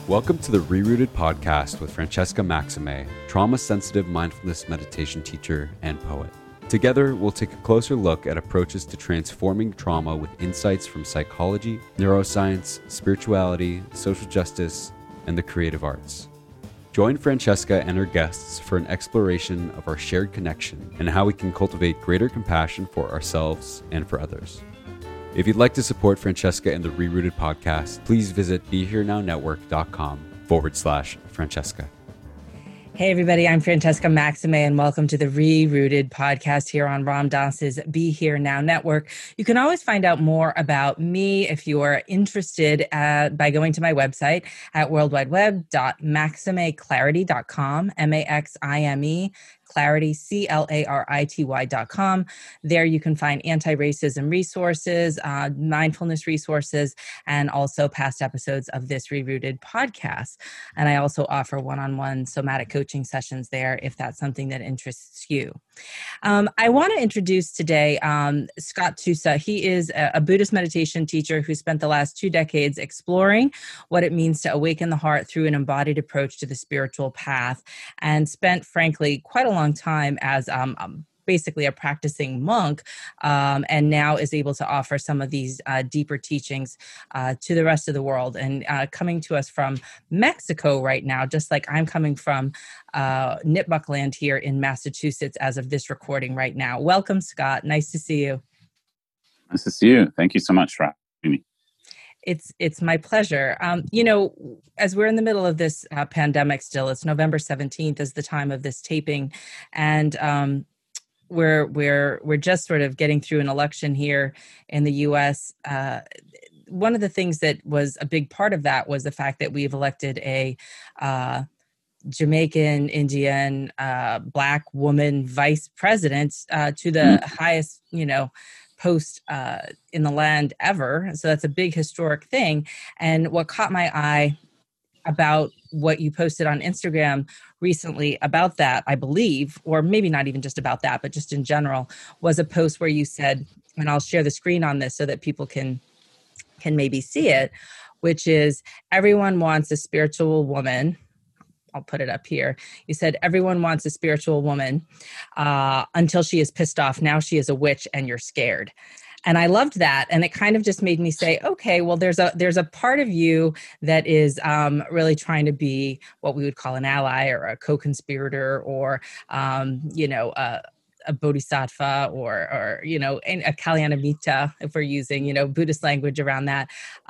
Welcome to the Rerooted podcast with Francesca Maxime, trauma-sensitive mindfulness meditation teacher and poet. Together, we'll take a closer look at approaches to transforming trauma with insights from psychology, neuroscience, spirituality, social justice, and the creative arts. Join Francesca and her guests for an exploration of our shared connection and how we can cultivate greater compassion for ourselves and for others. If you'd like to support Francesca and the Rerooted podcast, please visit BeHereNowNetwork.com/Francesca. Hey everybody, I'm Francesca Maxime and welcome to the Rerooted podcast here on Ram Dass's Be Here Now Network. You can always find out more about me if you are interested by going to my website at worldwideweb.maximeclarity.com, M-A-X-I-M-E, Clarity, CLARITY.com. There you can find anti-racism resources, mindfulness resources, and also past episodes of this Rerooted podcast. And I also offer one-on-one somatic coaching sessions there if that's something that interests you. I want to introduce today Scott Tusa. He is a Buddhist meditation teacher who spent the last 2 decades exploring what it means to awaken the heart through an embodied approach to the spiritual path, and spent, frankly, quite a long time as basically a practicing monk, and now is able to offer some of these deeper teachings to the rest of the world. And coming to us from Mexico right now, just like I'm coming from Nipmuc land here in Massachusetts as of this recording right now. Welcome, Scott. Nice to see you. Nice to see you. Thank you so much for having me. It's my pleasure. As we're in the middle of this pandemic still, it's November 17th is the time of this taping. And we're just sort of getting through an election here in the U.S. One of the things that was a big part of that was the fact that we've elected a Jamaican, Indian, Black woman vice president to the highest, post in the land ever. So that's a big historic thing. And what caught my eye about what you posted on Instagram recently about that, I believe, or maybe not even just about that, but just in general, was a post where you said, and I'll share the screen on this so that people can maybe see it, which is everyone wants a spiritual woman. I'll put it up here. You said everyone wants a spiritual woman until she is pissed off. Now she is a witch and you're scared. And I loved that. And it kind of just made me say, okay, well, there's a part of you that is really trying to be what we would call an ally or a co-conspirator or, a bodhisattva or a kalyanamitta, if we're using, Buddhist language around that.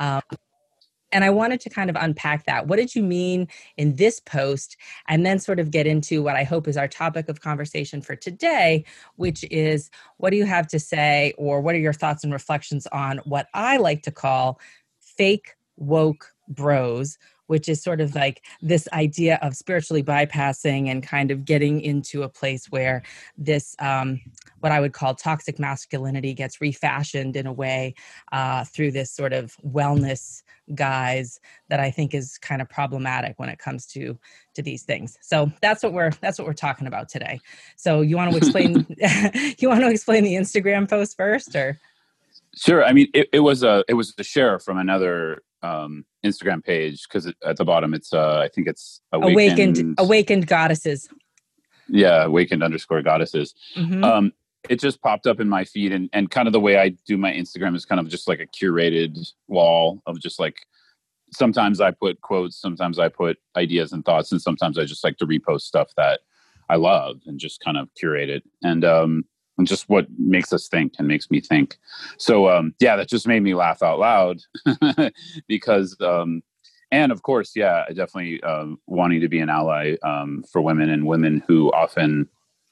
And I wanted to kind of unpack that. What did you mean in this post? And then sort of get into what I hope is our topic of conversation for today, which is what do you have to say, or what are your thoughts and reflections on what I like to call fake woke bros, which is sort of like this idea of spiritually bypassing and kind of getting into a place where this, what I would call toxic masculinity gets refashioned in a way through this sort of wellness guise that I think is kind of problematic when it comes to these things. So that's what we're talking about today. So you want to explain the Instagram post first, or? Sure. I mean, it was a share from another Instagram page, because at the bottom it's I think it's awakened goddesses. Yeah, awakened_goddesses. Mm-hmm. It just popped up in my feed, and kind of the way I do my Instagram is kind of just like a curated wall of just like, sometimes I put quotes, sometimes I put ideas and thoughts, and sometimes I just like to repost stuff that I love and just kind of curate it. And just what makes us think and makes me think. So, that just made me laugh out loud because, and of course, I definitely wanting to be an ally for women, and women who often,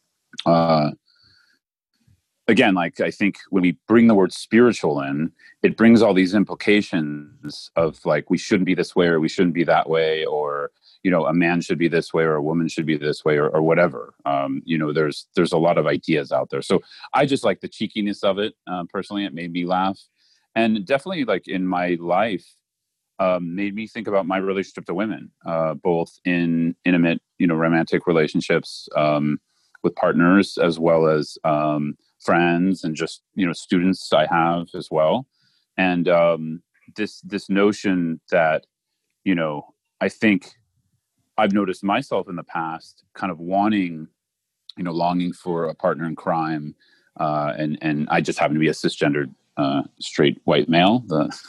again, like I think when we bring the word spiritual in, it brings all these implications of like, we shouldn't be this way, or we shouldn't be that way, or, a man should be this way, or a woman should be this way, or whatever. There's a lot of ideas out there. So I just like the cheekiness of it. Personally, it made me laugh. And definitely like in my life, made me think about my relationship to women, both in intimate, romantic relationships with partners, as well as friends and just, students I have as well. And this notion that, I think I've noticed myself in the past kind of wanting, longing for a partner in crime. And I just happen to be a cisgendered, straight white male,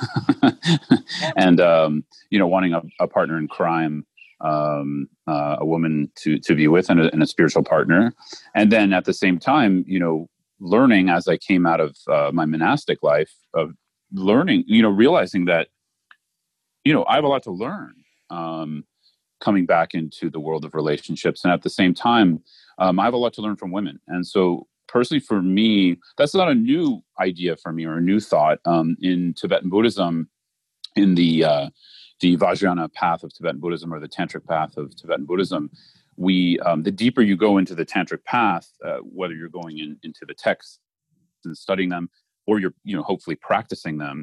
and, wanting a partner in crime, a woman to be with, and a spiritual partner. And then at the same time, learning as I came out of my monastic life, of learning, realizing that, I have a lot to learn, coming back into the world of relationships. And at the same time, I have a lot to learn from women. And so personally for me, that's not a new idea for me or a new thought. In Tibetan Buddhism, in the Vajrayana path of Tibetan Buddhism, or the Tantric path of Tibetan Buddhism, the deeper you go into the Tantric path, whether you're going into the texts and studying them, or you're hopefully practicing them,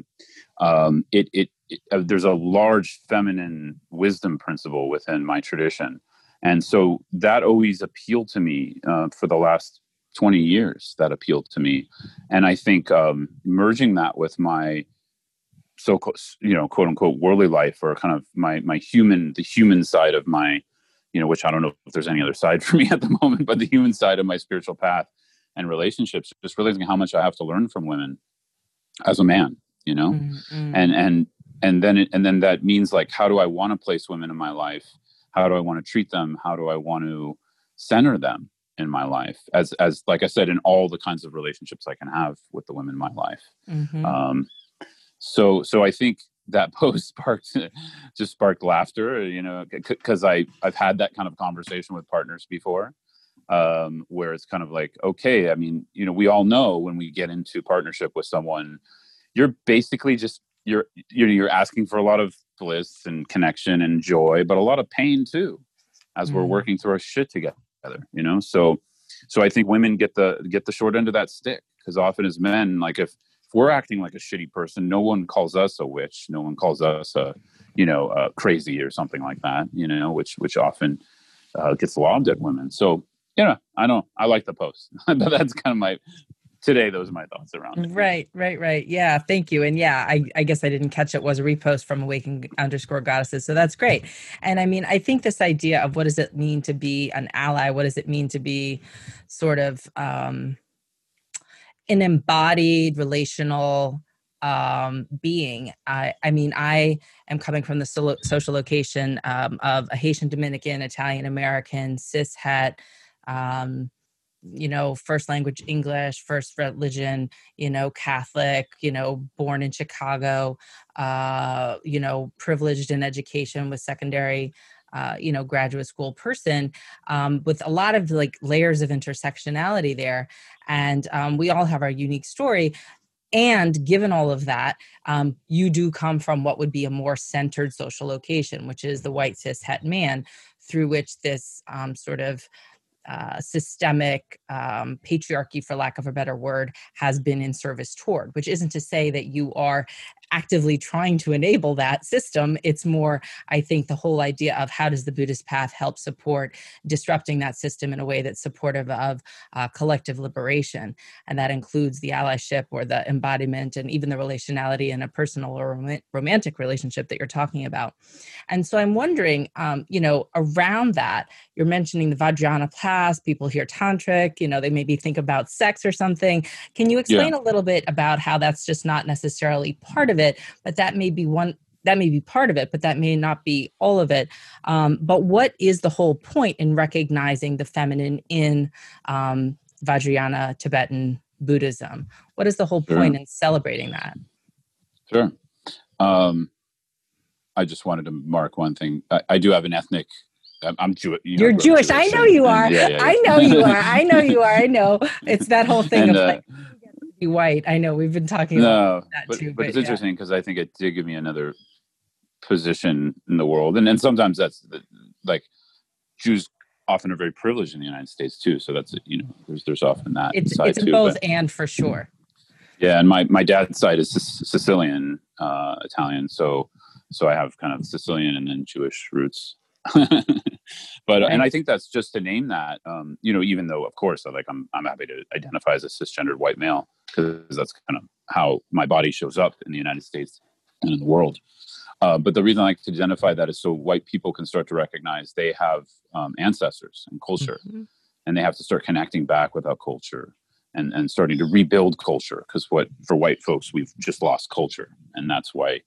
there's a large feminine wisdom principle within my tradition, and so that always appealed to me for the last 20 years. That appealed to me, and I think merging that with my quote unquote worldly life, or kind of the human side of my, which I don't know if there's any other side for me at the moment, but the human side of my spiritual path and relationships, just realizing how much I have to learn from women as a man, mm-hmm. and then that means, like, how do I want to place women in my life? How do I want to treat them? How do I want to center them in my life? As like I said, in all the kinds of relationships I can have with the women in my life. Mm-hmm. So I think that post sparked laughter, because I've had that kind of conversation with partners before, where it's kind of like, okay, I mean, we all know when we get into partnership with someone, you're basically just, you're asking for a lot of bliss and connection and joy, but a lot of pain too, as we're working through our shit together, So I think women get the short end of that stick, because often as men, like, if we're acting like a shitty person, no one calls us a witch, no one calls us crazy or something like that, which often gets lobbed at women. So, I like the post, but that's kind of today, those are my thoughts around it. Right. Yeah. Thank you. And yeah, I guess I didn't catch it was a repost from Awaken_Goddesses. So that's great. And I mean, I think this idea of what does it mean to be an ally? What does it mean to be sort of an embodied relational being? I mean, I am coming from the social location of a Haitian Dominican, Italian American, cis het, first language English, first religion, Catholic, born in Chicago, privileged in education with secondary, graduate school person, with a lot of like layers of intersectionality there. And we all have our unique story. And given all of that, you do come from what would be a more centered social location, which is the white cis het man, through which this sort of systemic patriarchy, for lack of a better word, has been in service toward, which isn't to say that you are actively trying to enable that system. It's more, I think, the whole idea of how does the Buddhist path help support disrupting that system in a way that's supportive of collective liberation. And that includes the allyship or the embodiment and even the relationality in a personal or romantic relationship that you're talking about. And so I'm wondering, around that, you're mentioning the Vajrayana path, people hear tantric, they maybe think about sex or something. Can you explain a little bit about how that's just not necessarily part of it, but that may be part of it, but that may not be all of it. But what is the whole point in recognizing the feminine in Vajrayana Tibetan Buddhism? What is the whole point in celebrating that? Sure. I just wanted to mark one thing. I do have an ethnic. I'm Jewish. You're Jewish. I know you are. Yeah. I know you are. I know you are. I know. It's that whole thing of like, be white. I know we've been talking about that too. But it's interesting because I think it did give me another position in the world. And sometimes that's like Jews often are very privileged in the United States too. So that's, there's often that side it's too. Both and for sure. Yeah. And my dad's side is Sicilian, Italian. So I have kind of Sicilian and then Jewish roots. But and I think that's just to name that, even though of course I'm happy to identify as a cisgendered white male, because that's kind of how my body shows up in the United States and in the world. But the reason I like to identify that is so white people can start to recognize they have ancestors and culture, Mm-hmm. and they have to start connecting back with our culture and starting to rebuild culture. Because for white folks, we've just lost culture, and that's why,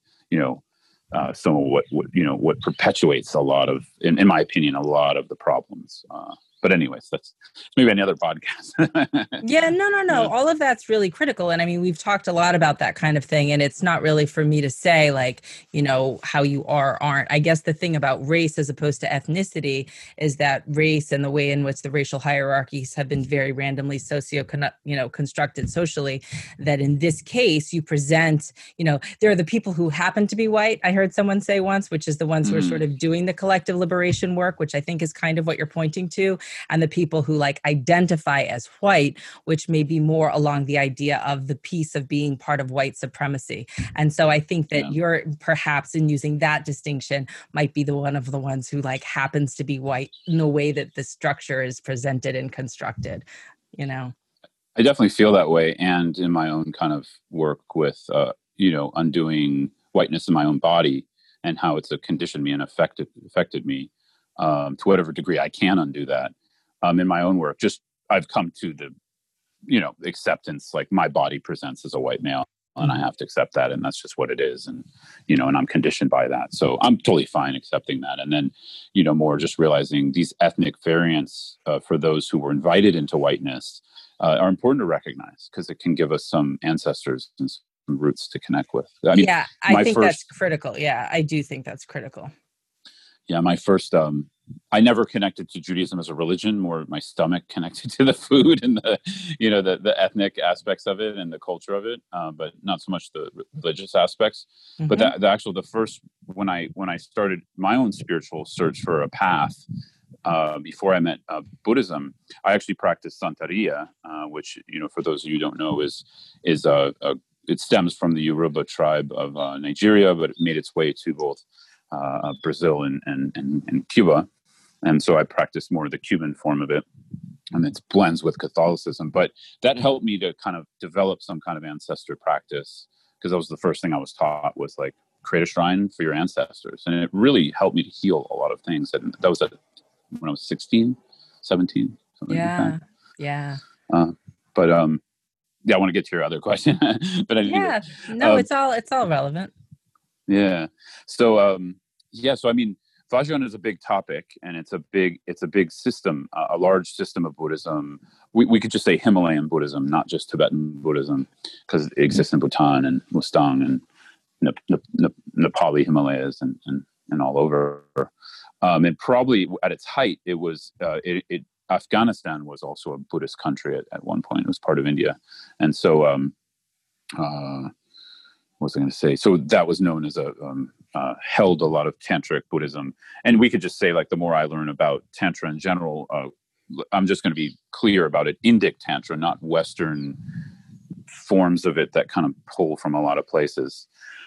some of what perpetuates a lot of, in my opinion, a lot of the problems. But anyways, that's maybe another podcast. Yeah, no. Yeah. All of that's really critical. And I mean, we've talked a lot about that kind of thing. And it's not really for me to say, like, how you are or aren't. I guess the thing about race as opposed to ethnicity is that race and the way in which the racial hierarchies have been very randomly constructed socially, that in this case, you present, there are the people who happen to be white, I heard someone say once, which is the ones who are sort of doing the collective liberation work, which I think is kind of what you're pointing to, and the people who like identify as white, which may be more along the idea of the piece of being part of white supremacy. And so I think that you're perhaps in using that distinction might be one of the ones who like happens to be white in the way that the structure is presented and constructed, I definitely feel that way. And in my own kind of work with, undoing whiteness in my own body and how it's conditioned me and affected me, to whatever degree I can undo that. In my own work, I've come to the, acceptance, like my body presents as a white male and I have to accept that. And that's just what it is. And, and I'm conditioned by that. So I'm totally fine accepting that. And then, more just realizing these ethnic variants for those who were invited into whiteness are important to recognize because it can give us some ancestors and some roots to connect with. I think that's critical. Yeah, I do think that's critical. Yeah, my first, I never connected to Judaism as a religion, more my stomach connected to the food and the ethnic aspects of it and the culture of it, but not so much the religious aspects. Mm-hmm. But the first, when I started my own spiritual search for a path, before I met Buddhism, I actually practiced Santeria, which, for those of you who don't know, is it stems from the Yoruba tribe of Nigeria, but it made its way to both Brazil and Cuba. And so I practiced more of the Cuban form of it, and it blends with Catholicism. But that helped me to kind of develop some kind of ancestor practice, because that was the first thing I was taught, was like, create a shrine for your ancestors. And it really helped me to heal a lot of things. And that was when I was 16, 17, something like that. Yeah. But I want to get to your other question. But it's all relevant. Yeah. So, so I mean, Vajrayana is a big topic, and it's a big system, a large system of Buddhism. We could just say Himalayan Buddhism, not just Tibetan Buddhism, because it exists in Bhutan and Mustang and Nepali Himalayas and all over. And probably at its height, it was Afghanistan was also a Buddhist country at one point. It was part of India, and so what was I going to say? So that was known as held a lot of tantric Buddhism. And we could just say, like, the more I learn about Tantra in general, I'm just going to be clear about it. Indic Tantra, not Western forms of it that kind of pull from a lot of places.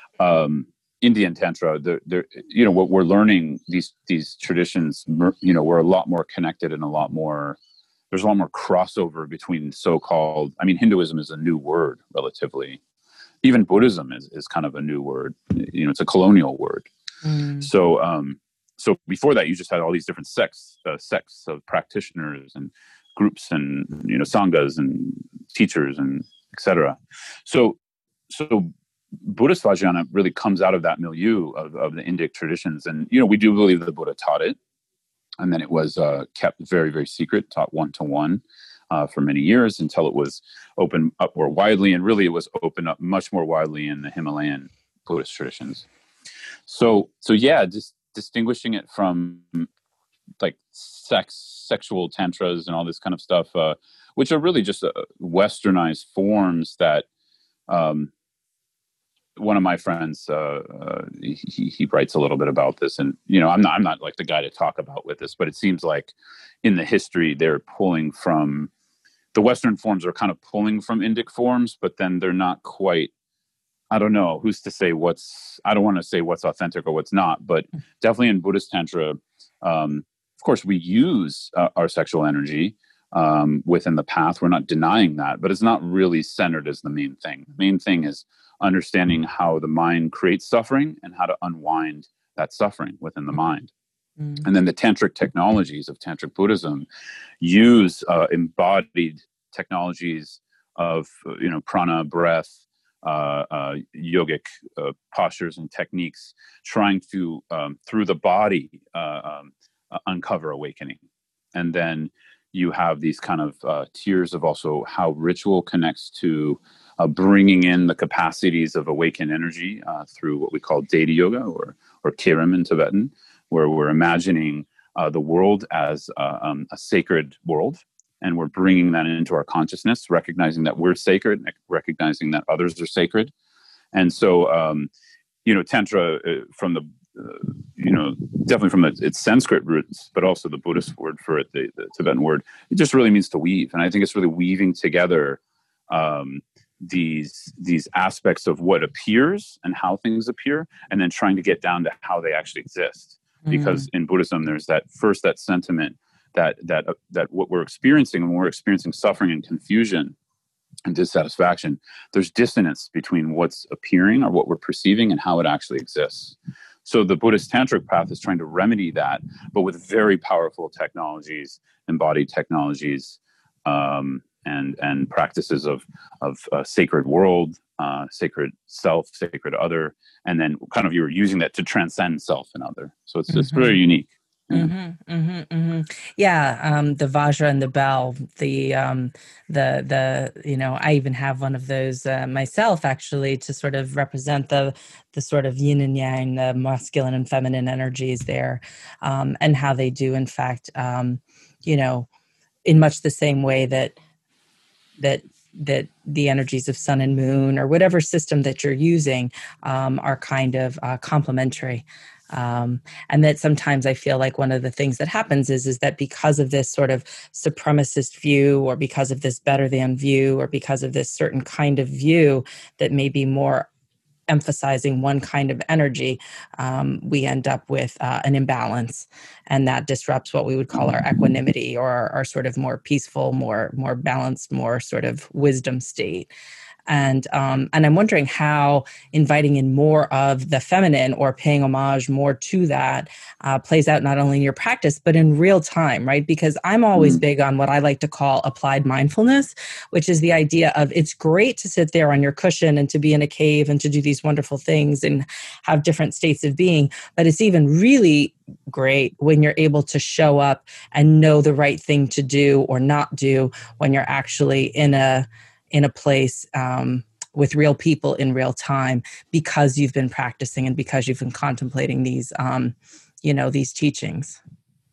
Indian Tantra, what we're learning, these traditions, we're a lot more connected and there's a lot more crossover between so-called, Hinduism is a new word relatively. Even Buddhism is kind of a new word. It's a colonial word. Mm. So before that, you just had all these different sects of practitioners and groups and, sanghas and teachers and etc. So Buddhist Vajrayana really comes out of that milieu of the Indic traditions. And, we do believe the Buddha taught it. And then it was kept very, very secret, taught one-to-one. For many years, until it was opened up more widely, and really it was opened up much more widely in the Himalayan Buddhist traditions. So just distinguishing it from like sexual tantras and all this kind of stuff, which are really just westernized forms that one of my friends he writes a little bit about this, and I'm not like the guy to talk about with this, but it seems like in the history they're pulling from. The Western forms are kind of pulling from Indic forms, but then they're not quite, I don't know, who's to say I don't want to say what's authentic or what's not, but definitely in Buddhist Tantra, of course, we use our sexual energy, within the path. We're not denying that, but it's not really centered as the main thing. The main thing is understanding how the mind creates suffering and how to unwind that suffering within the mind. Mm. And then the tantric technologies of tantric Buddhism use embodied technologies of prana, breath, yogic postures and techniques, trying to through the body uncover awakening. And then you have these kind of tiers of also how ritual connects to bringing in the capacities of awakened energy through what we call Deity Yoga or Kirim in Tibetan, where we're imagining the world as a sacred world. And we're bringing that into our consciousness, recognizing that we're sacred, recognizing that others are sacred. And so, Tantra from the, definitely from its Sanskrit roots, but also the Buddhist word for it, the Tibetan word, it just really means to weave. And I think it's really weaving together these aspects of what appears and how things appear, and then trying to get down to how they actually exist. Because in Buddhism, there's that sentiment that what we're experiencing, when we're experiencing suffering and confusion and dissatisfaction, there's dissonance between what's appearing or what we're perceiving and how it actually exists. So the Buddhist tantric path is trying to remedy that, but with very powerful technologies, embodied technologies, and practices of sacred world, sacred self, sacred other, and then kind of you're using that to transcend self and other. So it's very unique. Yeah, the Vajra and the bell, the I even have one of those myself, actually, to sort of represent the sort of yin and yang, the masculine and feminine energies there, and how they do, in fact, in much the same way that the energies of sun and moon, or whatever system that you're using, are kind of complementary. And that sometimes I feel like one of the things that happens is that because of this sort of supremacist view, or because of this better than view, or because of this certain kind of view that may be more emphasizing one kind of energy, we end up with an imbalance, and that disrupts what we would call our equanimity, or our sort of more peaceful, more balanced, more sort of wisdom state. And I'm wondering how inviting in more of the feminine, or paying homage more to that, plays out not only in your practice, but in real time, right? Because I'm always big on what I like to call applied mindfulness, which is the idea of it's great to sit there on your cushion and to be in a cave and to do these wonderful things and have different states of being. But it's even really great when you're able to show up and know the right thing to do or not do when you're actually in a place with real people in real time, because you've been practicing and because you've been contemplating these, these teachings.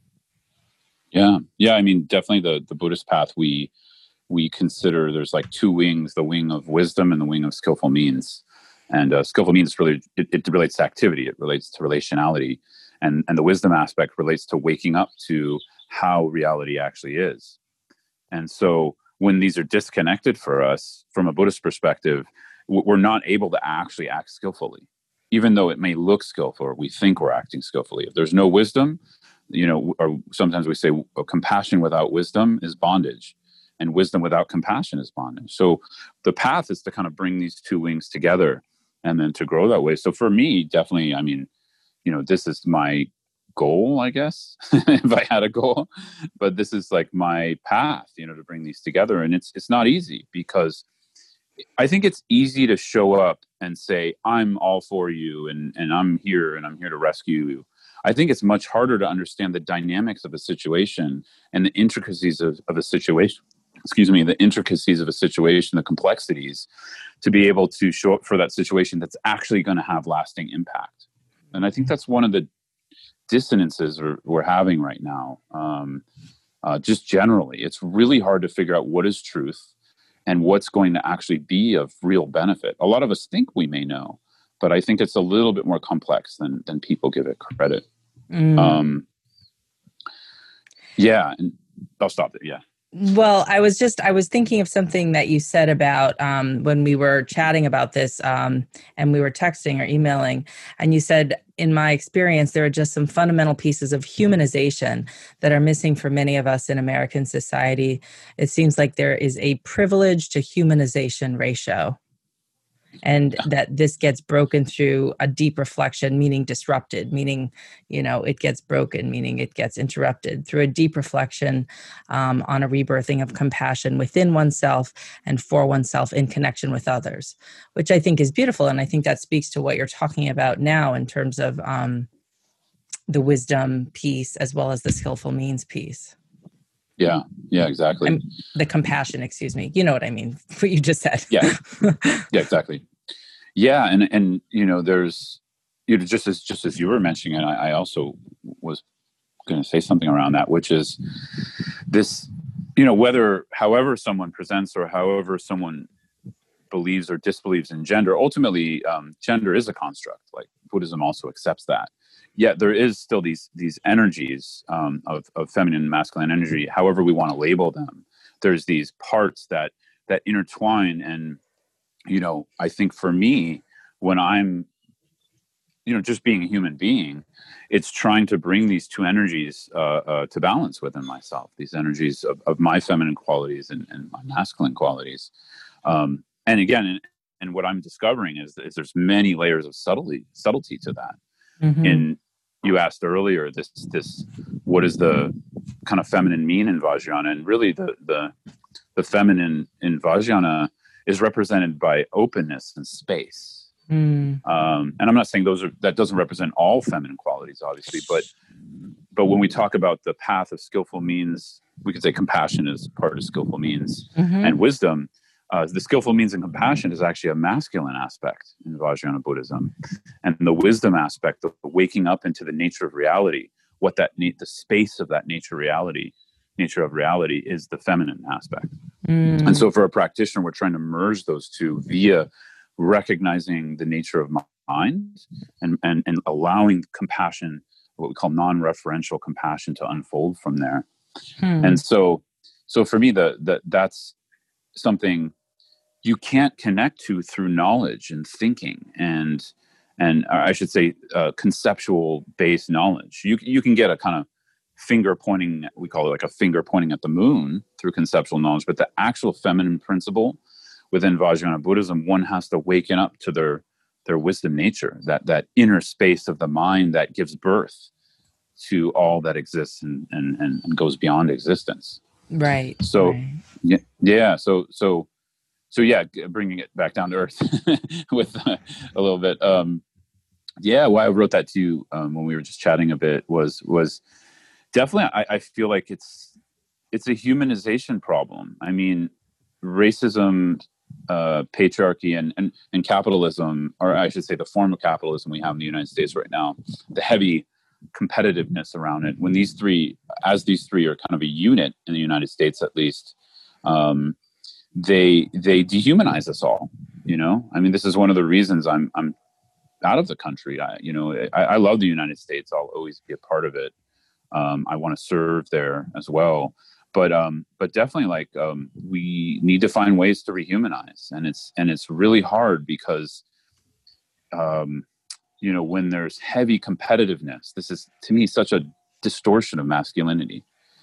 Yeah. I mean, definitely the Buddhist path, we consider there's like two wings: the wing of wisdom and the wing of skillful means. And skillful means really it relates to activity, it relates to relationality, and the wisdom aspect relates to waking up to how reality actually is. And so, when these are disconnected for us from a Buddhist perspective, we're not able to actually act skillfully, even though it may look skillful or we think we're acting skillfully. If there's no wisdom, or sometimes we say compassion without wisdom is bondage, and wisdom without compassion is bondage. So the path is to kind of bring these two wings together and then to grow that way. So for me, definitely, I mean, this is my goal, I guess, if I had a goal, but this is like my path, to bring these together. And it's not easy, because I think it's easy to show up and say, I'm all for you, and I'm here to rescue you. I think it's much harder to understand the dynamics of a situation and the intricacies of a situation, the intricacies of a situation, the complexities, to be able to show up for that situation that's actually going to have lasting impact. And I think that's one of the dissonances we're having right now. Just generally, it's really hard to figure out what is truth and what's going to actually be of real benefit. A lot of us think we may know, but I think it's a little bit more complex than people give it credit. Yeah, and I'll stop there. Yeah. Well, I was thinking of something that you said about when we were chatting about this and we were texting or emailing, and you said, in my experience, there are just some fundamental pieces of humanization that are missing for many of us in American society. It seems like there is a privilege to humanization ratio, and that this gets broken through a deep reflection, meaning disrupted, meaning, it gets broken, meaning it gets interrupted through a deep reflection on a rebirthing of compassion within oneself and for oneself in connection with others, which I think is beautiful. And I think that speaks to what you're talking about now in terms of the wisdom piece as well as the skillful means piece. Yeah, exactly. The compassion, excuse me. You know what I mean, what you just said. Yeah, exactly. Yeah, and there's just as you were mentioning, and I also was going to say something around that, which is this, however someone presents or however someone believes or disbelieves in gender, ultimately gender is a construct. Like Buddhism also accepts that. Yet there is still these energies of feminine and masculine energy, however we want to label them. There's these parts that intertwine. And, I think for me, when I'm, just being a human being, it's trying to bring these two energies to balance within myself, these energies of my feminine qualities and my masculine qualities. And again, and what I'm discovering is there's many layers of subtlety to that. Mm-hmm. And you asked earlier, this what does the kind of feminine mean in Vajrayana? And really the feminine in Vajrayana is represented by openness and space. And I'm not saying that doesn't represent all feminine qualities, obviously, but when we talk about the path of skillful means, we could say compassion is part of skillful means, and wisdom. The skillful means and compassion is actually a masculine aspect in Vajrayana Buddhism, and the wisdom aspect, the waking up into the nature of reality, the space of that nature of reality is the feminine aspect. And so, for a practitioner, we're trying to merge those two via recognizing the nature of mind and allowing compassion, what we call non-referential compassion, to unfold from there. And so for me, that's something you can't connect to through knowledge and thinking and I should say conceptual based knowledge. You can get a kind of finger pointing, we call it like a finger pointing at the moon through conceptual knowledge, but the actual feminine principle within Vajrayana Buddhism, one has to waken up to their wisdom nature, that inner space of the mind that gives birth to all that exists and goes beyond existence. Right. So, right. Yeah. So yeah, bringing it back down to earth with a little bit. Why I wrote that to you when we were just chatting a bit was definitely, I feel like it's a humanization problem. I mean, racism, patriarchy, and capitalism, or I should say the form of capitalism we have in the United States right now, the heavy competitiveness around it, when these three are kind of a unit in the United States, at least, they dehumanize us all. I mean, this is one of the reasons I'm out of the country. I love the United States. I'll always be a part of it. I want to serve there as well. But definitely, we need to find ways to rehumanize, and it's really hard because, when there's heavy competitiveness, this is, to me, such a distortion of masculinity.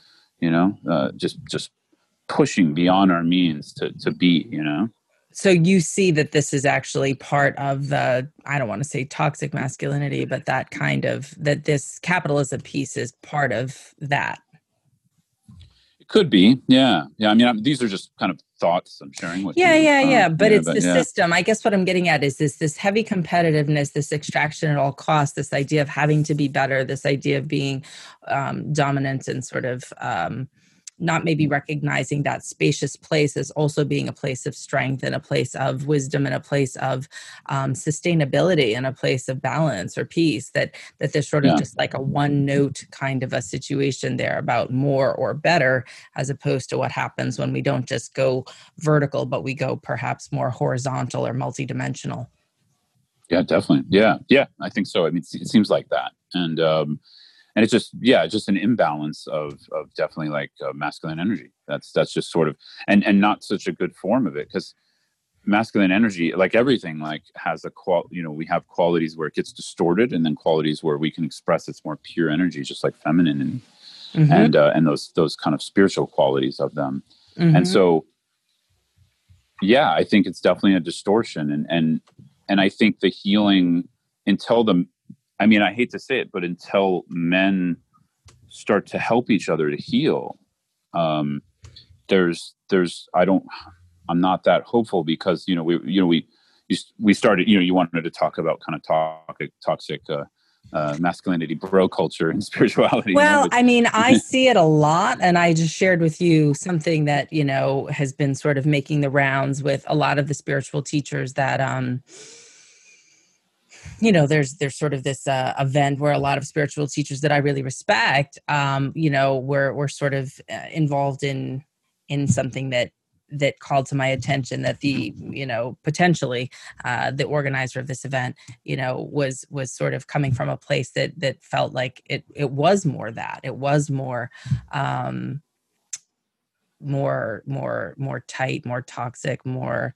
Just pushing beyond our means to be. So you see that this is actually part of the, I don't want to say toxic masculinity, but that this capitalism piece is part of that. It could be. Yeah. I mean, these are just kind of thoughts I'm sharing with you. Yeah. But it's the system. I guess what I'm getting at is this heavy competitiveness, this extraction at all costs, this idea of having to be better, this idea of being dominant and sort of not maybe recognizing that spacious place as also being a place of strength and a place of wisdom and a place of sustainability and a place of balance or peace, that there's sort of just like a one note kind of a situation there about more or better, as opposed to what happens when we don't just go vertical, but we go perhaps more horizontal or multidimensional. Yeah, definitely. Yeah. I think so. I mean, it seems like that. and it's just, yeah, just an imbalance of definitely like masculine energy. That's just sort of, and not such a good form of it, because masculine energy, like everything, like has we have qualities where it gets distorted, and then qualities where we can express its more pure energy, just like feminine, and and those kind of spiritual qualities of them. And so, yeah, I think it's definitely a distortion, and I think the healing, I mean, I hate to say it, but until men start to help each other to heal, I'm not that hopeful, because we started, you wanted to talk about kind of toxic masculinity, bro culture, and spirituality. Well, I mean, I see it a lot, and I just shared with you something that has been sort of making the rounds with a lot of the spiritual teachers that there's sort of this event where a lot of spiritual teachers that I really respect, were sort of involved in something that called to my attention, that the potentially the organizer of this event was sort of coming from a place that felt like it was more that it was more tight, more toxic, more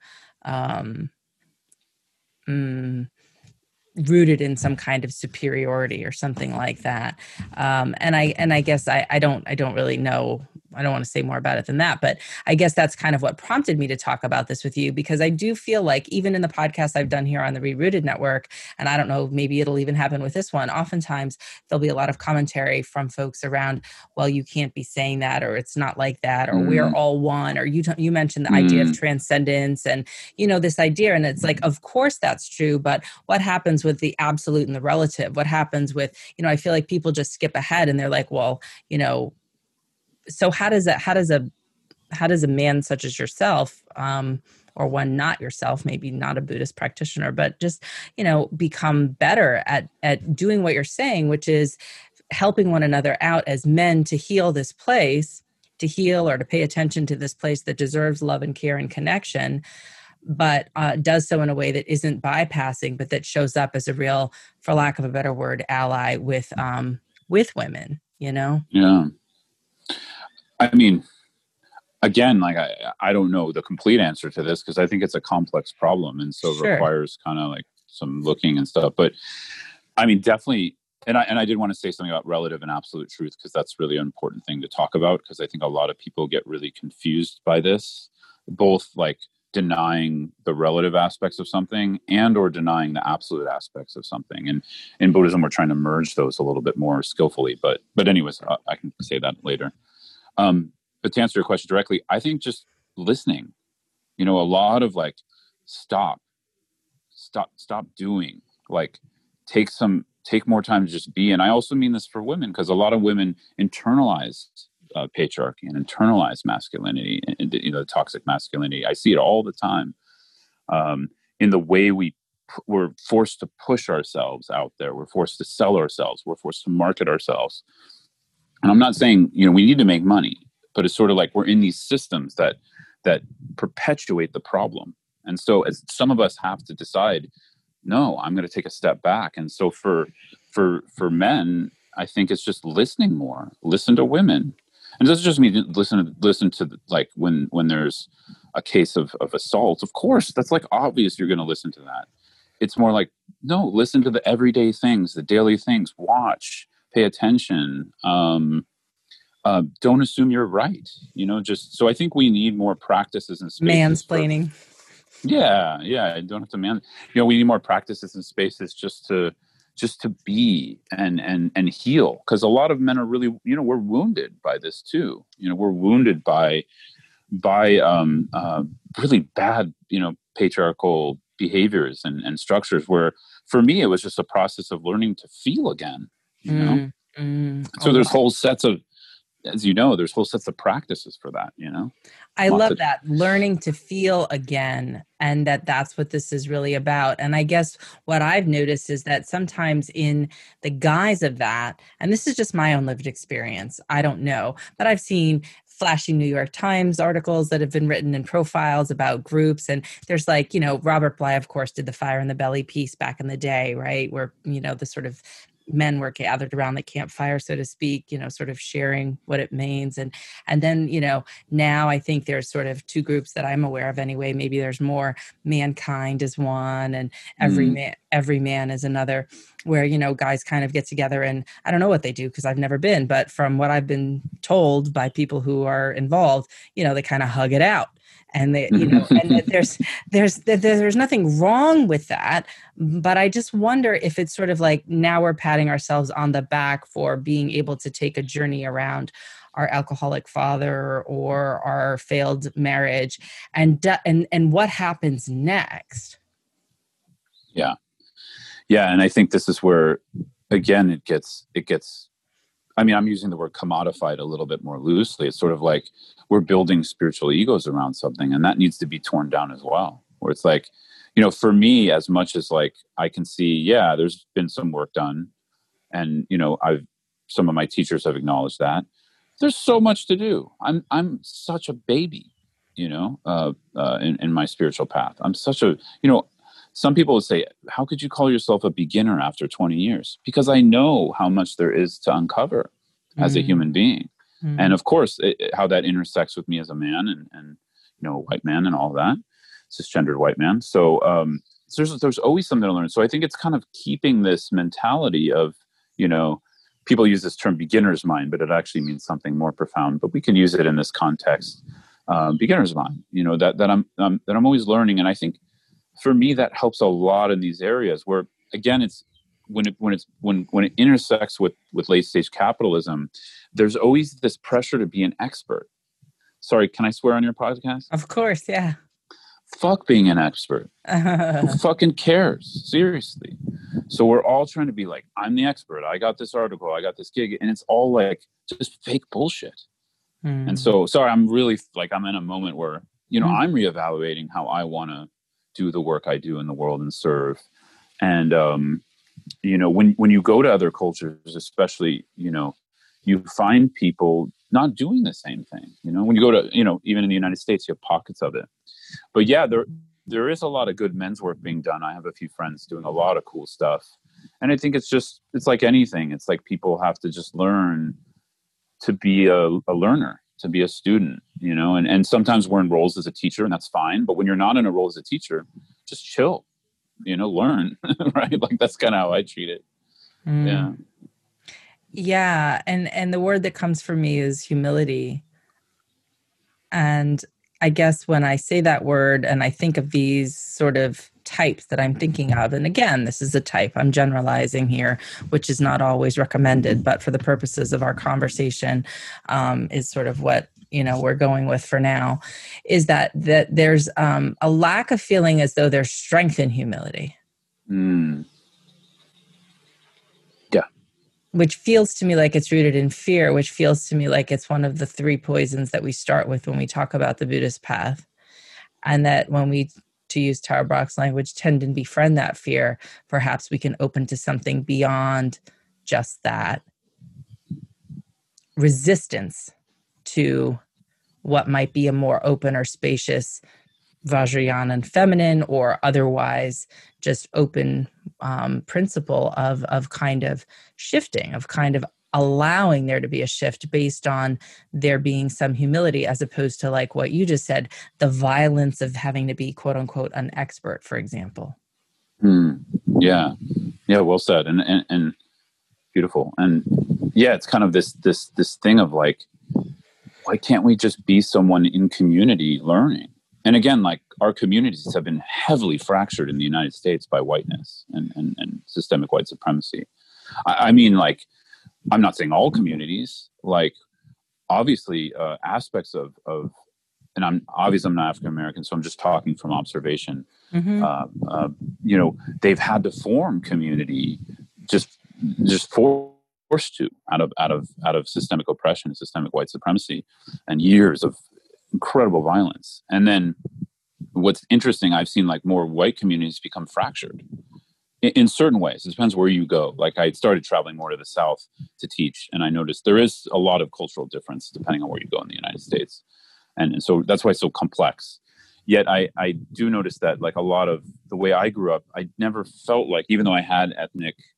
rooted in some kind of superiority or something like that. And I guess I don't really know. I don't want to say more about it than that, but I guess that's kind of what prompted me to talk about this with you, because I do feel like even in the podcast I've done here on the Rerooted Network, and I don't know, maybe it'll even happen with this one, oftentimes there'll be a lot of commentary from folks around, well, you can't be saying that, or it's not like that, or we're all one, or you mentioned the idea of transcendence and, this idea. And it's like, of course that's true, but what happens with the absolute and the relative? What happens with, I feel like people just skip ahead and they're like, well, so how does a man such as yourself, or one not yourself, maybe not a Buddhist practitioner, but just, become better at doing what you're saying, which is helping one another out as men to heal this place, to heal or to pay attention to this place that deserves love and care and connection, but does so in a way that isn't bypassing, but that shows up as a real, for lack of a better word, ally with women, Yeah. I mean, again, like I don't know the complete answer to this, because I think it's a complex problem, and so Sure. requires kind of like some looking and stuff. But I mean, definitely, and I did want to say something about relative and absolute truth, because that's really an important thing to talk about, because I think a lot of people get really confused by this, both like denying the relative aspects of something and or denying the absolute aspects of something. And in Buddhism, we're trying to merge those a little bit more skillfully. But anyways, I can say that later. But to answer your question directly, I think just listening, a lot of like, stop doing, like, take more time to just be. And I also mean this for women, because a lot of women internalize patriarchy and internalize masculinity and the toxic masculinity. I see it all the time, in the way we're forced to push ourselves out there. We're forced to sell ourselves. We're forced to market ourselves. And I'm not saying, we need to make money, but it's sort of like we're in these systems that perpetuate the problem. And so as some of us have to decide, no, I'm going to take a step back. And so for men, I think it's just listening more, listen to women. And it doesn't just mean listen to like when there's a case of assault. Of course, that's like obvious you're going to listen to that. It's more like, no, listen to the everyday things, the daily things, watch, pay attention. Don't assume you're right. Just so I think we need more practices and spaces. Mansplaining. Yeah. I don't have to we need more practices and spaces just to be and heal. Because a lot of men are really, we're wounded by this too. We're wounded by really bad, patriarchal behaviors and structures, where for me, it was just a process of learning to feel again, So there's whole sets of, as there's whole sets of practices for that, I love that, learning to feel again, and that's what this is really about. And I guess what I've noticed is that sometimes in the guise of that, and this is just my own lived experience, I don't know, but I've seen flashy New York Times articles that have been written in profiles about groups. And there's like, Robert Bly, of course, did the Fire in the Belly piece back in the day, right? Where, the sort of men were gathered around the campfire, so to speak, sort of sharing what it means. And then, now I think there's sort of two groups that I'm aware of anyway. Maybe there's more. Mankind is one, and every man is another, where, guys kind of get together, and I don't know what they do because I've never been, but from what I've been told by people who are involved, they kind of hug it out. And they, and there's nothing wrong with that. But I just wonder if it's sort of like now we're patting ourselves on the back for being able to take a journey around our alcoholic father or our failed marriage, and what happens next. Yeah. And I think this is where, again, it gets, I mean, I'm using the word commodified a little bit more loosely. It's sort of like we're building spiritual egos around something, and that needs to be torn down as well. Where it's like, for me, as much as like I can see, there's been some work done, and some of my teachers have acknowledged that there's so much to do. I'm such a baby, in my spiritual path. I'm such a, some people would say, how could you call yourself a beginner after 20 years? Because I know how much there is to uncover as a human being. And of course, how that intersects with me as a man and a white man and all that, cisgendered white man. So there's always something to learn. So I think it's kind of keeping this mentality of, people use this term beginner's mind, but it actually means something more profound. But we can use it in this context, beginner's mind, that I'm always learning. And I think for me, that helps a lot in these areas where, again, it's when it intersects with late stage capitalism, there's always this pressure to be an expert. Sorry, can I swear on your podcast? Of course, yeah. Fuck being an expert. Who fucking cares? Seriously. So we're all trying to be like, I'm the expert. I got this article. I got this gig. And it's all like just fake bullshit. And so, sorry, I'm really like, I'm in a moment where, I'm reevaluating how I want to do the work I do in the world and serve. And, when you go to other cultures, especially, you find people not doing the same thing. When you go to, even in the United States, you have pockets of it. But yeah, there is a lot of good men's work being done. I have a few friends doing a lot of cool stuff. And I think it's like anything. It's like people have to just learn to be a learner, to be a student, and sometimes we're in roles as a teacher, and that's fine. But when you're not in a role as a teacher, just chill, learn, right? Like that's kind of how I treat it. Yeah. Yeah. And the word that comes for me is humility. And I guess when I say that word and I think of these sort of types that I'm thinking of, and again, this is a type, I'm generalizing here, which is not always recommended, but for the purposes of our conversation, is sort of what, we're going with for now, is that there's a lack of feeling as though there's strength in humility. Yeah. Which feels to me like it's rooted in fear, which feels to me like it's one of the three poisons that we start with when we talk about the Buddhist path. And that when we, to use Tara Brach's language, tend to befriend that fear, perhaps we can open to something beyond just that resistance to what might be a more open or spacious Vajrayana feminine, or otherwise just open principle of kind of shifting, of kind of allowing there to be a shift based on there being some humility, as opposed to like what you just said, the violence of having to be quote unquote an expert, for example. Yeah. Well said. And beautiful. And yeah, it's kind of this thing of like, why can't we just be someone in community learning? And again, like our communities have been heavily fractured in the United States by whiteness and systemic white supremacy. I mean, like, I'm not saying all communities, like obviously aspects of, and I'm not African-American, so I'm just talking from observation. They've had to form community just forced to out of systemic oppression and systemic white supremacy and years of incredible violence. And then what's interesting, I've seen like more white communities become fractured in certain ways. It depends where you go. Like I started traveling more to the South to teach, and I noticed there is a lot of cultural difference depending on where you go in the United States. And so that's why it's so complex. Yet I do notice that like a lot of the way I grew up, I never felt like, even though I had ethnic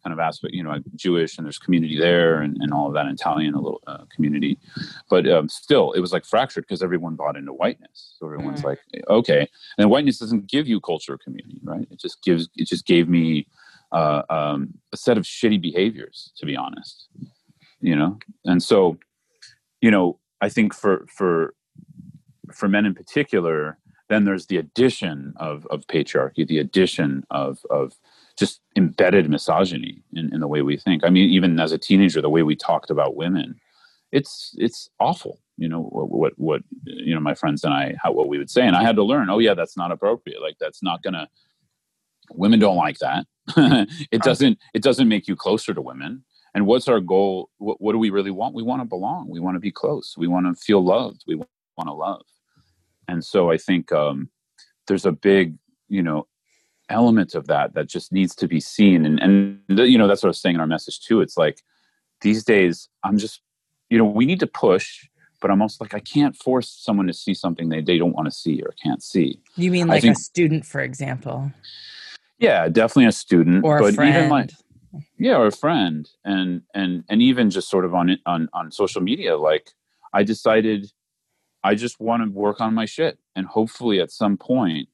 kind of aspect, Jewish, and there's community there, and all of that, Italian, a little community, but still it was like fractured because everyone bought into whiteness. So everyone's like, okay, and whiteness doesn't give you culture or community, right? It just gave me a set of shitty behaviors, to be honest, and so, I think for men in particular, then there's the addition of patriarchy, the addition of just embedded misogyny in the way we think. I mean, even as a teenager, the way we talked about women, it's awful. What my friends and I, what we would say, and I had to learn. Oh yeah, that's not appropriate. Like that's not gonna. Women don't like that. It doesn't make you closer to women. And what's our goal? What do we really want? We want to belong. We want to be close. We want to feel loved. We want to love. And so I think there's a big, element of that just needs to be seen. And that's what I was saying in our message too. It's like these days I'm just, we need to push, but I'm also like, I can't force someone to see something they don't want to see or can't see. You mean like a student, for example? Yeah, definitely a student. Or a friend. Or a friend. And even just sort of on social media, like I decided I just want to work on my shit. And hopefully at some point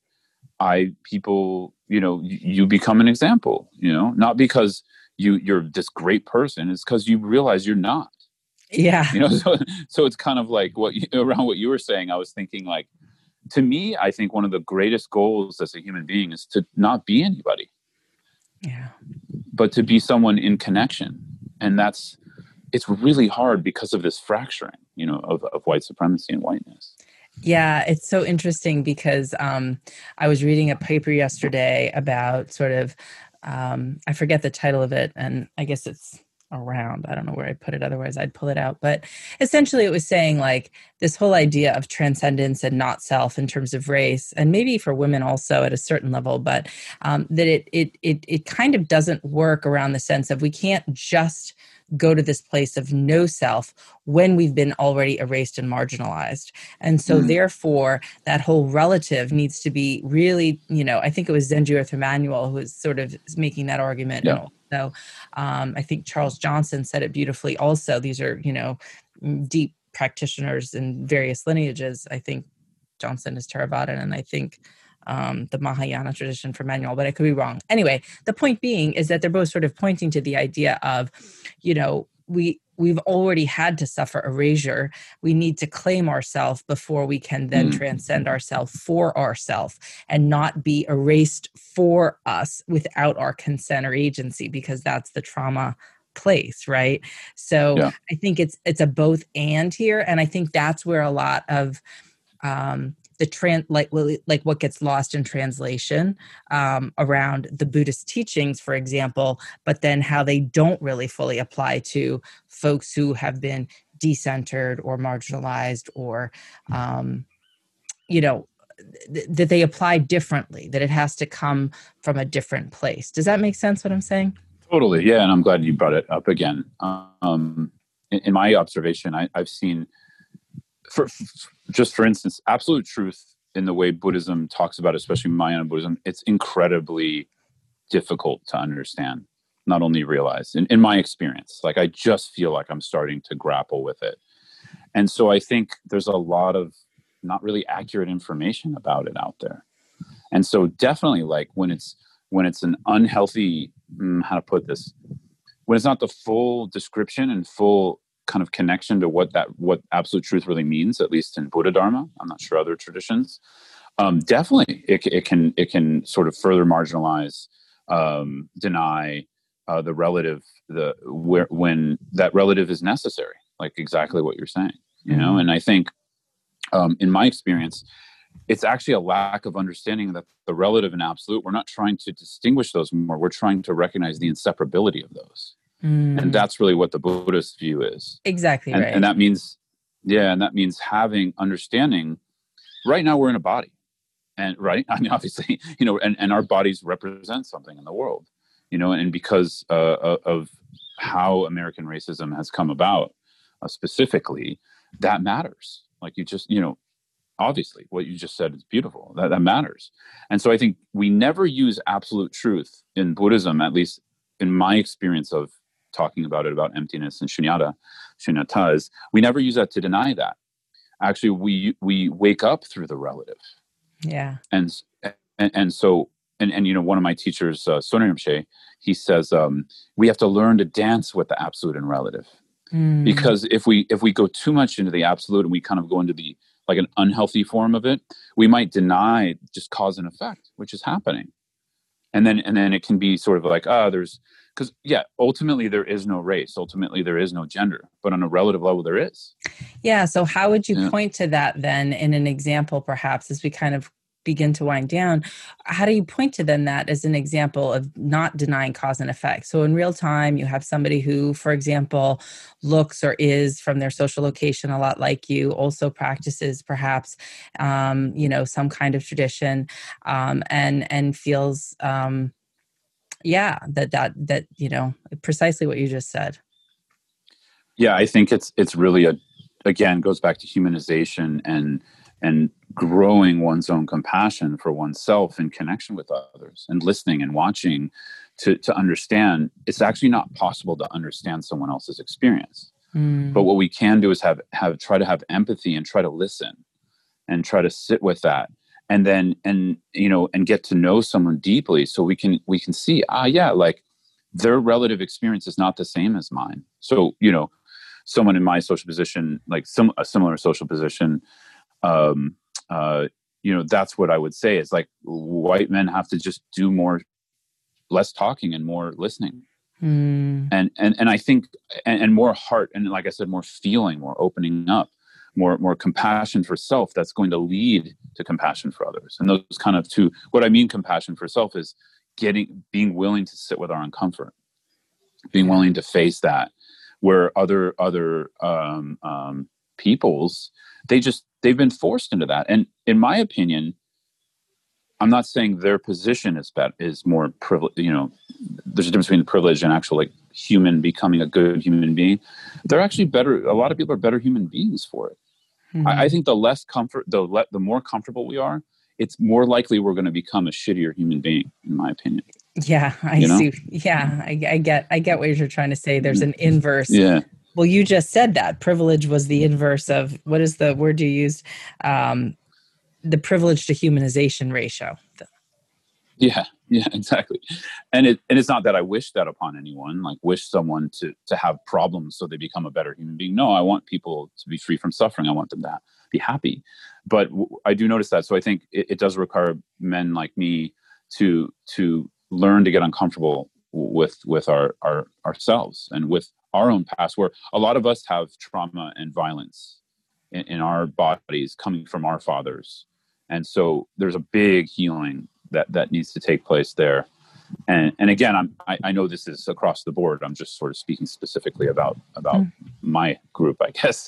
you become an example, not because you're this great person. It's because you realize you're not. Yeah. So it's kind of like around what you were saying, I was thinking like, to me, I think one of the greatest goals as a human being is to not be anybody. Yeah. But to be someone in connection. And it's really hard because of this fracturing, of white supremacy and whiteness. Yeah, it's so interesting because I was reading a paper yesterday about sort of, I forget the title of it, and I guess it's around, I don't know where I put it, otherwise I'd pull it out. But essentially it was saying like this whole idea of transcendence and not self in terms of race, and maybe for women also at a certain level, but that it kind of doesn't work around the sense of we can't just go to this place of no self when we've been already erased and marginalized. And so therefore that whole relative needs to be really, I think it was Zenji Earth Emanuel who was sort of making that argument. Yeah. And also, I think Charles Johnson said it beautifully also. These are, deep practitioners in various lineages. I think Johnson is Theravadan, and I think the Mahayana tradition for Manuel, but I could be wrong. Anyway, the point being is that they're both sort of pointing to the idea of, we've already had to suffer erasure. We need to claim ourselves before we can then transcend ourselves for ourselves and not be erased for us without our consent or agency, because that's the trauma place, right? So yeah. I think it's a both and here. And I think that's where a lot of like what gets lost in translation around the Buddhist teachings, for example, but then how they don't really fully apply to folks who have been decentered or marginalized or, that they apply differently, that it has to come from a different place. Does that make sense what I'm saying? Totally. Yeah. And I'm glad you brought it up again. In my observation, I've seen, for instance, absolute truth in the way Buddhism talks about, especially Mahayana Buddhism, it's incredibly difficult to understand, not only realize. In my experience, like I just feel like I'm starting to grapple with it. And so I think there's a lot of not really accurate information about it out there. And so definitely like when it's an unhealthy, how to put this, when it's not the full description and full kind of connection to what absolute truth really means, at least in Buddha Dharma. I'm not sure other traditions. Definitely, it can sort of further marginalize, deny the relative, when that relative is necessary, like exactly what you're saying, And I think, in my experience, it's actually a lack of understanding that the relative and absolute, we're not trying to distinguish those more. We're trying to recognize the inseparability of those. And that's really what the Buddhist view is. Exactly right. And that means, having understanding. Right now we're in a body, and right. I mean, obviously, and our bodies represent something in the world, and because of how American racism has come about, specifically, that matters. Like you just, obviously what you just said is beautiful. That matters. And so I think we never use absolute truth in Buddhism, at least in my experience of talking about it, about emptiness and shunyata, is we never use that to deny that. Actually, we wake up through the relative. Yeah. And so, one of my teachers, Sonam Rinpoche, he says, we have to learn to dance with the absolute and relative. Because if we go too much into the absolute and we kind of go into the, like, an unhealthy form of it, we might deny just cause and effect, which is happening. And then it can be sort of like, because ultimately there is no race. Ultimately there is no gender, but on a relative level there is. Yeah. So how would you point to that then in an example, perhaps, as we kind of begin to wind down? How do you point to then that as an example of not denying cause and effect? So in real time, you have somebody who, for example, looks or is from their social location a lot like you, also practices perhaps, some kind of tradition, and feels, that precisely what you just said. Yeah, I think it's really again, goes back to humanization and growing one's own compassion for oneself in connection with others, and listening and watching to understand it's actually not possible to understand someone else's experience. But what we can do is try to have empathy and try to listen and try to sit with that. And then, and get to know someone deeply, so we can see, like, their relative experience is not the same as mine. So, someone in my social position, like a similar social position, that's what I would say is, like, white men have to just do less talking and more listening. And I think, and more heart, and like I said, more feeling, more opening up, more compassion for self. That's going to lead to compassion for others. And those kind of two, what I mean compassion for self is being willing to sit with our uncomfort, being willing to face that, where other peoples, they've been forced into that. And in my opinion, I'm not saying their position is more privileged. There's a difference between privilege and actual, like, becoming a good human being. They're actually better. A lot of people are better human beings for it. I think the less comfort, the more comfortable we are, it's more likely we're going to become a shittier human being, in my opinion. Yeah, I see. Yeah, I get what you're trying to say. There's an inverse. Yeah. Well, you just said that privilege was the inverse of, what is the word you used? The privilege to humanization ratio. Yeah, exactly. And it's not that I wish that upon anyone, like wish someone to have problems so they become a better human being. No, I want people to be free from suffering. I want them to be happy. But I do notice that. So I think it does require men like me to learn to get uncomfortable with ourselves and with our own past, where a lot of us have trauma and violence in our bodies coming from our fathers. And so there's a big healing that needs to take place there. And again, I know this is across the board. I'm just sort of speaking specifically about my group, I guess.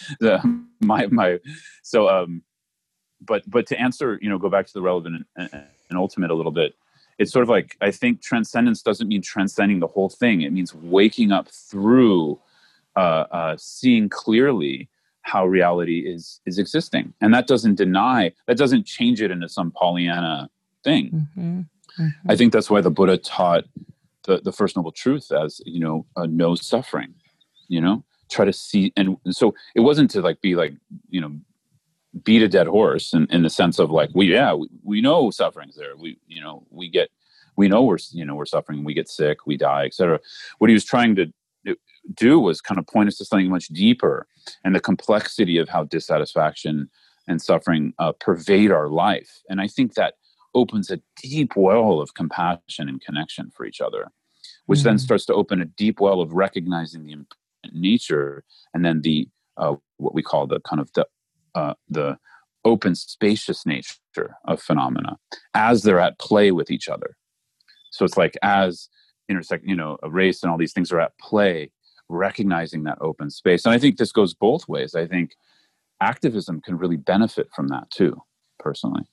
But to answer, go back to the relevant and ultimate a little bit. It's sort of like, I think transcendence doesn't mean transcending the whole thing. It means waking up through seeing clearly how reality is existing. And that doesn't change it into some Pollyanna thing. I think that's why the Buddha taught the First Noble Truth as, no suffering, try to see. And so it wasn't to beat a dead horse in the sense of like, we know suffering's there. We know we're suffering, we get sick, we die, etc. What he was trying to do was kind of point us to something much deeper, and the complexity of how dissatisfaction and suffering pervade our life. And I think that opens a deep well of compassion and connection for each other, which then starts to open a deep well of recognizing the impermanent nature, and then the what we call the kind of the open, spacious nature of phenomena as they're at play with each other. So it's like as a race and all these things are at play, recognizing that open space. And I think this goes both ways. I think activism can really benefit from that too, personally.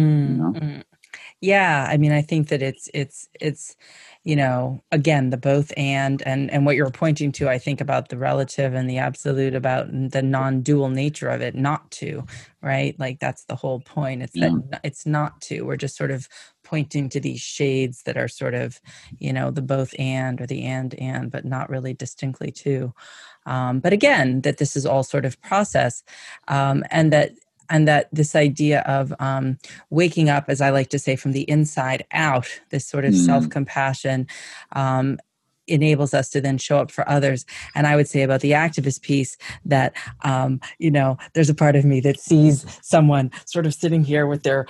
Yeah, I mean, I think that it's again, the both and what you're pointing to, I think about the relative and the absolute, about the non-dual nature of it, not to, right? Like that's the whole point. It's that it's not to. We're just sort of pointing to these shades that are sort of, the both and, or the and, but not really distinctly two. But again, that this is all sort of process, and that this idea of waking up, as I like to say, from the inside out, this sort of self-compassion enables us to then show up for others. And I would say about the activist piece that, there's a part of me that sees someone sort of sitting here with their,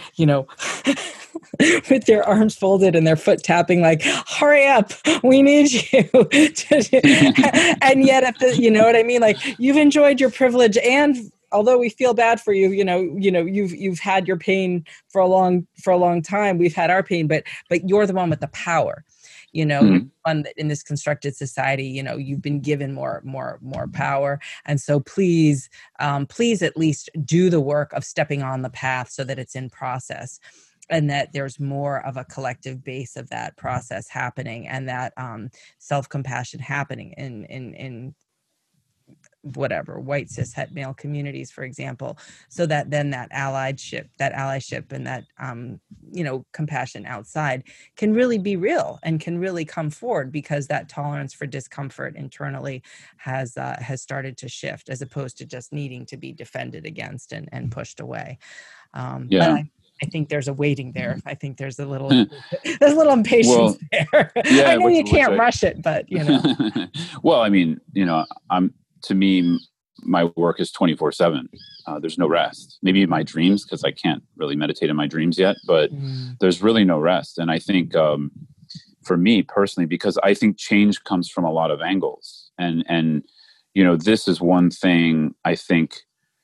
with their arms folded and their foot tapping, like, hurry up, we need you. And yet, you know what I mean? Like, you've enjoyed your privilege, and although we feel bad for you, you've had your pain for a long time. We've had our pain, but you're the one with the power. You're the one that in this constructed society, you've been given more power. And so please at least do the work of stepping on the path so that it's in process, and that there's more of a collective base of that process happening, and that self-compassion happening in whatever white cis het male communities, for example, so that then that allyship and that compassion outside can really be real and can really come forward, because that tolerance for discomfort internally has started to shift, as opposed to just needing to be defended against and pushed away. But I think there's a waiting there. I think there's a little impatience there. Yeah, I know you can't rush it, but Well, I mean, to me, my work is 24/7. There's no rest. Maybe in my dreams, because I can't really meditate in my dreams yet, but there's really no rest. And I think for me personally, because I think change comes from a lot of angles. And this is one thing I think,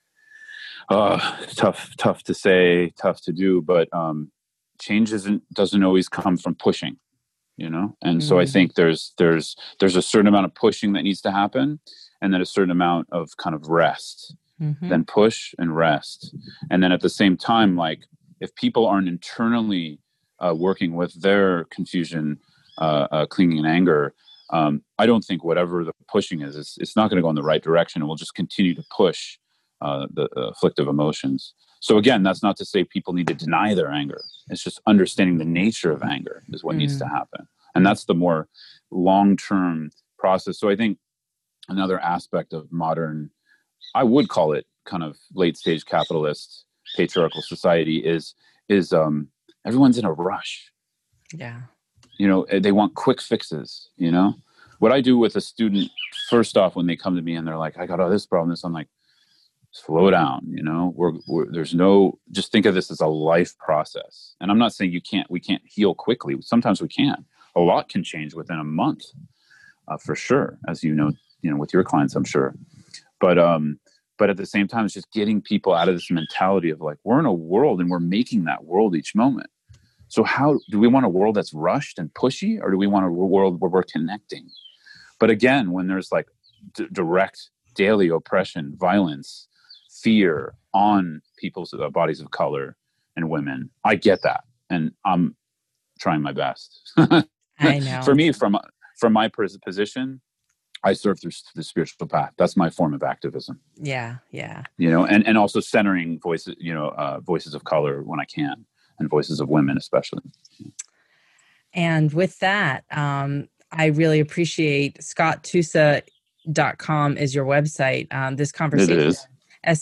tough to say, tough to do, but change doesn't always come from pushing, And so I think there's a certain amount of pushing that needs to happen, and then a certain amount of kind of rest, then push and rest. And then at the same time, like, if people aren't internally working with their confusion, clinging and anger, I don't think whatever the pushing is, it's not going to go in the right direction, and we'll just continue to push the afflictive emotions. So again, that's not to say people need to deny their anger. It's just understanding the nature of anger is what needs to happen. And that's the more long-term process. So I think another aspect of modern, I would call it kind of late stage capitalist patriarchal society is everyone's in a rush. Yeah. They want quick fixes, What I do with a student, first off, when they come to me and they're like, I got all this problem, I'm like, slow down, there's no, just think of this as a life process. And I'm not saying we can't heal quickly. Sometimes we can. A lot can change within a month, for sure, as with your clients, I'm sure. But at the same time, it's just getting people out of this mentality of like, we're in a world and we're making that world each moment. So how do we want a world that's rushed and pushy, or do we want a world where we're connecting? But again, when there's like direct daily oppression, violence, fear on people's bodies of color and women, I get that. And I'm trying my best. I know. For me, from my position, I serve through the spiritual path. That's my form of activism. Yeah, yeah. And also centering voices, voices of color when I can, and voices of women especially. And with that, I really appreciate ScottTusa.com is your website. This conversation. It is.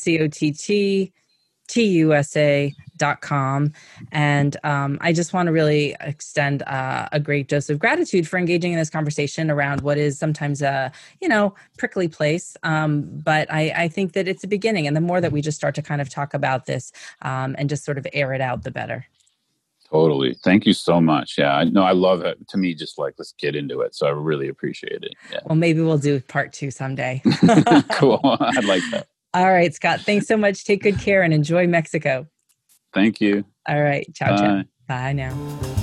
ScottTusa.com. And I just want to really extend a great dose of gratitude for engaging in this conversation around what is sometimes a, prickly place. But I think that it's a beginning. And the more that we just start to kind of talk about this and just sort of air it out, the better. Totally. Thank you so much. Yeah, I love it. To me, just like, let's get into it. So I really appreciate it. Yeah. Well, maybe we'll do part 2 someday. Cool. I'd like that. All right, Scott. Thanks so much. Take good care and enjoy Mexico. Thank you. All right. Ciao, ciao. Bye now.